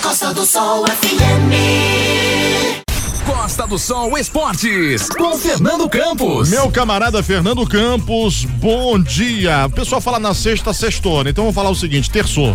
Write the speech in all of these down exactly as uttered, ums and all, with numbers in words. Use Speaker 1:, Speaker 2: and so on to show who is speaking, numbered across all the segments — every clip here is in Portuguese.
Speaker 1: Costa do Sol F M.
Speaker 2: Costa do Sol Esportes, com Fernando Campos.
Speaker 3: Meu camarada Fernando Campos, bom dia. O pessoal fala na sexta, sextou, né? Então vamos falar o seguinte, terçou.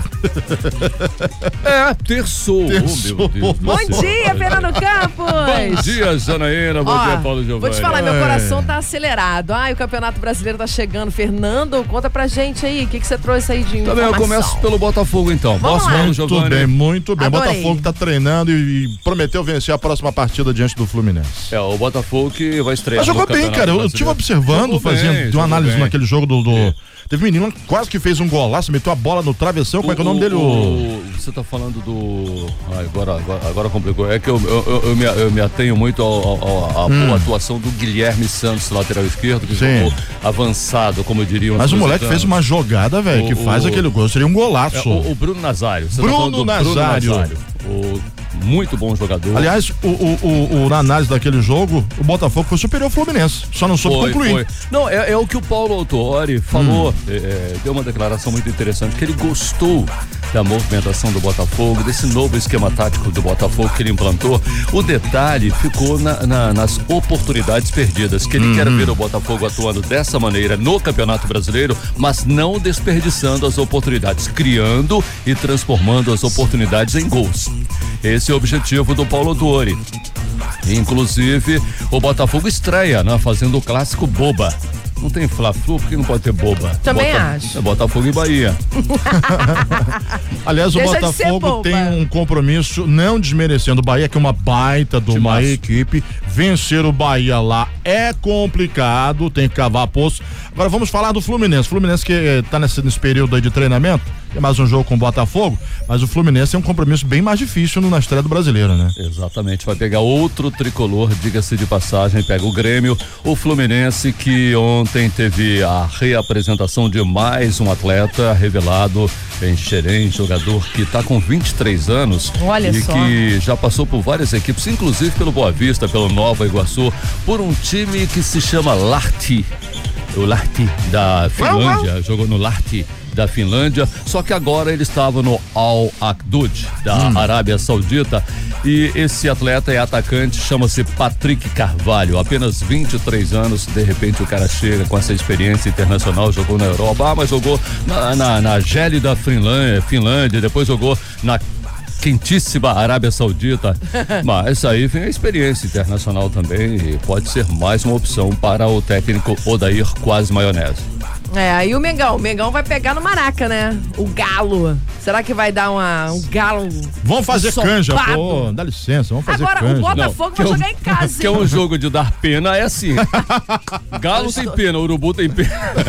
Speaker 4: É, terçou.
Speaker 3: Terçou.
Speaker 4: Oh, meu Deus.
Speaker 5: Bom dia, Fernando Campos.
Speaker 4: Bom dia, Janaína. Bom
Speaker 5: Ó,
Speaker 4: dia, Paulo Giovanni.
Speaker 5: Vou te falar, meu
Speaker 3: É.
Speaker 5: coração tá acelerado. Ai, o Campeonato Brasileiro tá chegando. Fernando, conta pra gente aí, o que que você trouxe aí de
Speaker 4: Também eu
Speaker 5: informação?
Speaker 4: começo pelo Botafogo, então.
Speaker 5: Vamos
Speaker 4: Posso,
Speaker 5: lá.
Speaker 4: Paulo
Speaker 3: Muito
Speaker 4: Giovanni?
Speaker 3: bem, muito bem.
Speaker 5: Adorei.
Speaker 3: Botafogo tá treinando e, e prometeu vencer a próxima partida diante do Fluminense.
Speaker 4: É, o Botafogo que vai estrear.
Speaker 3: Mas jogou
Speaker 4: no
Speaker 3: bem,
Speaker 4: Campeonato
Speaker 3: cara. Eu
Speaker 4: Brasileiro.
Speaker 3: estive observando,
Speaker 4: Jogou
Speaker 3: fazendo
Speaker 4: bem,
Speaker 3: uma
Speaker 4: jogou
Speaker 3: análise
Speaker 4: bem.
Speaker 3: naquele jogo do. do...
Speaker 4: É.
Speaker 3: Teve um menino que quase que fez um golaço, meteu a bola no travessão. Como é que é o nome dele? O...
Speaker 4: o- Você tá falando do. Ah, agora, agora, agora complicou. É que eu, eu, eu, eu me, eu me atenho muito ao- ao- ao- à
Speaker 3: Hum.
Speaker 4: boa atuação do Guilherme Santos, lateral esquerdo, que
Speaker 3: Sim.
Speaker 4: jogou avançado, como diriam.
Speaker 3: Mas
Speaker 4: os
Speaker 3: o moleque
Speaker 4: lusitanos.
Speaker 3: fez uma jogada, velho, que
Speaker 4: O-
Speaker 3: faz
Speaker 4: o-
Speaker 3: aquele gol. Seria um
Speaker 4: É,
Speaker 3: golaço.
Speaker 4: o, o Bruno Nazário. Você
Speaker 3: Bruno
Speaker 4: tá falando do
Speaker 3: Nazário.
Speaker 4: Bruno Nazário. O muito bom jogador.
Speaker 3: Aliás, o, o, o, o- na análise daquele jogo, o Botafogo foi superior ao Fluminense. Só não soube
Speaker 4: Foi,
Speaker 3: concluir.
Speaker 4: foi. Não, é, é o que o Paulo Autuori falou, é, é, deu uma declaração muito interessante, que ele gostou da movimentação do Botafogo, desse novo esquema tático do Botafogo que ele implantou. O detalhe ficou na- na- nas oportunidades perdidas, que ele quer ver o Botafogo atuando dessa maneira no Campeonato Brasileiro, mas não desperdiçando as oportunidades, criando e transformando as oportunidades em gols. Esse é o objetivo do Paulo Autuori. Inclusive, o Botafogo estreia, né, fazendo o clássico boba. Não tem Fla-Flu, porque não pode ter boba.
Speaker 5: Também
Speaker 4: Bota-
Speaker 5: acho.
Speaker 4: É Botafogo e Bahia.
Speaker 3: Aliás, o
Speaker 5: Deixa de ser
Speaker 3: Botafogo
Speaker 5: boba.
Speaker 3: tem um compromisso, não desmerecendo o Bahia, que é uma baita de uma
Speaker 4: Timaço.
Speaker 3: equipe. Vencer o Bahia lá é complicado, tem que cavar poço. Agora vamos falar do Fluminense. Fluminense que eh, tá nesse, nesse período aí de treinamento, tem mais um jogo com o Botafogo, mas o Fluminense é um compromisso bem mais difícil no- na estreia do Brasileiro, né?
Speaker 4: Exatamente, vai pegar outro tricolor, diga-se de passagem, pega o Grêmio, o Fluminense, que ontem teve a reapresentação de mais um atleta revelado em Xerém, jogador que está com vinte e três anos.
Speaker 5: Olha
Speaker 4: e
Speaker 5: só.
Speaker 4: que já passou por várias equipes, inclusive pelo Boa Vista, pelo Nova Iguaçu, por um time que se chama Lahti. O Lahti da Finlândia, jogou no Lahti da Finlândia, só que agora ele estava no Al Akdud da Arábia Saudita, e esse atleta é atacante, chama-se Patrick Carvalho, apenas vinte e três anos. De repente o cara chega com essa experiência internacional, jogou na Europa, ah, mas jogou na, na, na gélida Finlândia, Finlândia, depois jogou na quentíssima Arábia Saudita, mas aí vem a experiência internacional também e pode ser mais uma opção para o técnico Odair Quase Maionese.
Speaker 5: É, aí o Mengão, o Mengão vai pegar no Maraca, né? O Galo. Será que vai dar uma, um Galo?
Speaker 3: Vamos fazer canja,
Speaker 5: ensopado?
Speaker 3: pô, dá licença, vamos fazer
Speaker 5: Agora,
Speaker 3: canja.
Speaker 5: o Botafogo
Speaker 4: que
Speaker 5: vai
Speaker 4: é um-
Speaker 5: jogar em casa,
Speaker 4: Que é
Speaker 5: hein?
Speaker 4: um jogo de dar pena, é assim. Galo tem pena, urubu tem pena.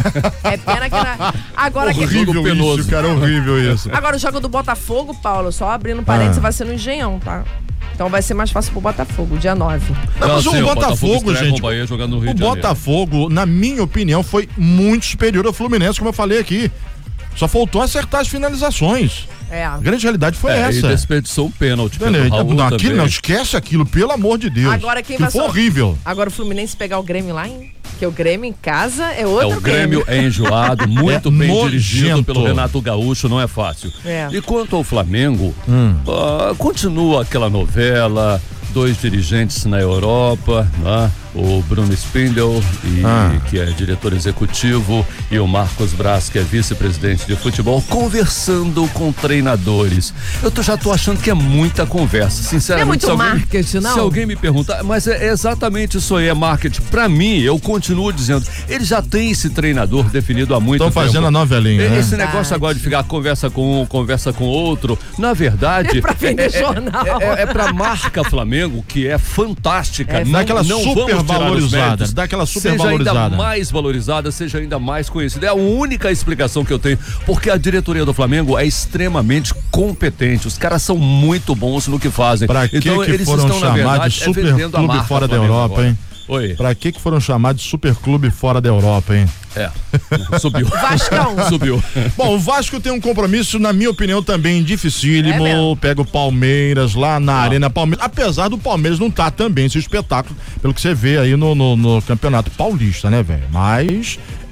Speaker 5: É pena que na... Agora que...
Speaker 3: Horrível
Speaker 4: jogo penoso.
Speaker 3: isso, cara, horrível isso.
Speaker 5: Agora o jogo do Botafogo, Paulo, só abrindo parênteses,
Speaker 3: Ah.
Speaker 5: vai ser no Engenhão, tá? Então vai ser mais fácil pro Botafogo, dia nove.
Speaker 3: Não, mas
Speaker 4: Não, sim,
Speaker 3: o Botafogo,
Speaker 4: estreia com
Speaker 3: gente,
Speaker 4: o Bahia jogando no Rio
Speaker 3: o
Speaker 4: de Janeiro.
Speaker 3: Botafogo, na minha opinião, foi muito superior ao Fluminense, como eu falei aqui. Só faltou acertar as finalizações.
Speaker 5: É.
Speaker 3: A grande realidade foi
Speaker 4: É, e
Speaker 3: essa.
Speaker 4: desperdiçou um pênalti pelo
Speaker 3: Entendeu?
Speaker 4: Raul
Speaker 3: Não, aquilo
Speaker 4: também.
Speaker 3: não, esquece aquilo, pelo amor de Deus.
Speaker 5: Agora quem
Speaker 3: Aquilo
Speaker 5: vai
Speaker 3: foi
Speaker 5: só-
Speaker 3: horrível.
Speaker 5: Agora o Fluminense pegar o Grêmio lá, hein? Porque o Grêmio em casa é outro
Speaker 4: É, o Grêmio é enjoado, muito
Speaker 3: É
Speaker 4: bem
Speaker 3: nojento.
Speaker 4: dirigido pelo Renato Gaúcho, não é fácil.
Speaker 5: É.
Speaker 4: E quanto ao Flamengo,
Speaker 3: Hum.
Speaker 4: ah, continua aquela novela, dois dirigentes na Europa, né? O Bruno Spindel, e,
Speaker 3: Ah.
Speaker 4: que é diretor executivo, e o Marcos Braz, que é vice-presidente de futebol, conversando com treinadores. Eu tô, já tô achando que é muita conversa, sinceramente.
Speaker 5: É muito
Speaker 4: se alguém-
Speaker 5: marketing, não?
Speaker 4: Se alguém me perguntar, mas é exatamente isso aí, é marketing. Pra mim, eu continuo dizendo, ele já tem esse treinador definido há muito
Speaker 3: Estão
Speaker 4: tempo.
Speaker 3: fazendo a novelinha, né?
Speaker 4: Esse
Speaker 5: Verdade.
Speaker 4: negócio agora de ficar conversa com um, conversa com outro, na verdade.
Speaker 5: É pra vender jornal.
Speaker 4: É, é, é pra marca Flamengo, que é fantástica.
Speaker 5: É,
Speaker 4: não,
Speaker 3: dá aquela
Speaker 4: não
Speaker 3: super
Speaker 4: vamos tirar os
Speaker 3: valorizada,
Speaker 4: méritos.
Speaker 3: dá aquela super
Speaker 4: Seja ainda
Speaker 3: valorizada.
Speaker 4: mais valorizada, seja ainda mais conhecida. É a única explicação que eu tenho, porque a diretoria do Flamengo é extremamente competente. Os caras são muito bons no que fazem.
Speaker 3: Pra que
Speaker 4: então
Speaker 3: que
Speaker 4: eles
Speaker 3: foram
Speaker 4: estão, na
Speaker 3: chamados
Speaker 4: verdade,
Speaker 3: de
Speaker 4: é
Speaker 3: super
Speaker 4: vendendo a
Speaker 3: clube
Speaker 4: marca
Speaker 3: fora da
Speaker 4: Flamengo
Speaker 3: Europa,
Speaker 4: agora.
Speaker 3: hein?
Speaker 4: Oi.
Speaker 3: Pra que que foram chamados de super clube fora da Europa, hein?
Speaker 4: É. Subiu.
Speaker 5: Vascão.
Speaker 4: Subiu.
Speaker 3: Bom, o Vasco tem um compromisso, na minha opinião, também dificílimo.
Speaker 5: É mesmo?
Speaker 3: Pega o Palmeiras lá na Arena Palmeiras. Apesar do Palmeiras não tá também esse espetáculo, pelo que você vê aí no, no, no Campeonato Paulista, né, velho? Mas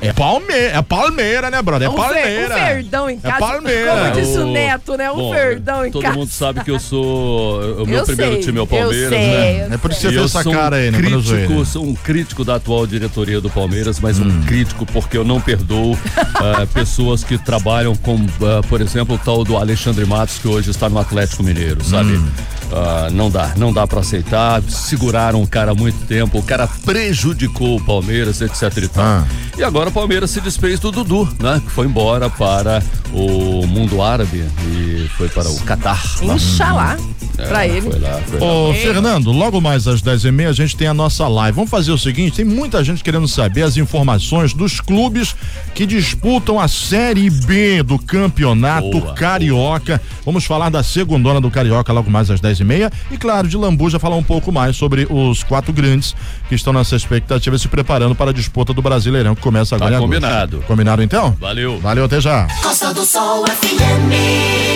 Speaker 3: É Palmeira, é Palmeira, né, brother? É
Speaker 5: O, ver,
Speaker 3: Palmeira.
Speaker 5: o Verdão em casa.
Speaker 3: É Palmeira.
Speaker 5: Como disse o
Speaker 4: O-
Speaker 5: Neto, né? O
Speaker 4: Bom,
Speaker 5: Verdão em
Speaker 4: todo
Speaker 5: casa.
Speaker 4: mundo sabe que eu sou. O meu
Speaker 5: Eu
Speaker 4: primeiro
Speaker 5: sei,
Speaker 4: time é o
Speaker 5: eu
Speaker 4: Palmeiras,
Speaker 5: sei,
Speaker 4: né?
Speaker 5: eu
Speaker 3: É por isso que
Speaker 4: E
Speaker 3: você
Speaker 4: eu
Speaker 3: fez essa
Speaker 4: sou
Speaker 3: cara
Speaker 4: um
Speaker 3: aí, né? quando eu zoei,
Speaker 4: crítico,
Speaker 3: né?
Speaker 4: sou um crítico da atual diretoria do Palmeiras, mas
Speaker 3: Hum.
Speaker 4: um crítico porque eu não perdoo ah, pessoas que trabalham com, ah, por exemplo, o tal do Alexandre Matos, que hoje está no Atlético Mineiro, sabe?
Speaker 3: Hum.
Speaker 4: Ah, não dá, não dá pra aceitar. Seguraram o cara há muito tempo, o cara prejudicou o Palmeiras, etc e tal.
Speaker 3: Ah.
Speaker 4: E agora o Palmeiras se desfez do Dudu, né? Que foi embora para o mundo árabe e foi para o Catar. lá.
Speaker 5: Inxalá.
Speaker 4: É,
Speaker 5: Pra ele.
Speaker 4: Foi lá, foi lá.
Speaker 3: Ô, Fernando, logo mais às dez e meia a gente tem a nossa live. Vamos fazer o seguinte, tem muita gente querendo saber as informações dos clubes que disputam a Série B do Campeonato
Speaker 4: Boa,
Speaker 3: Carioca. Vamos falar da segundona do Carioca logo mais às dez e meia e, claro, de Lambuja falar um pouco mais sobre os quatro grandes que estão nessa expectativa se preparando para a disputa do Brasileirão que começa agora
Speaker 4: Tá
Speaker 3: em agosto.
Speaker 4: combinado.
Speaker 3: Combinado então?
Speaker 4: Valeu.
Speaker 3: Valeu, até já.
Speaker 1: Costa do Sol F M.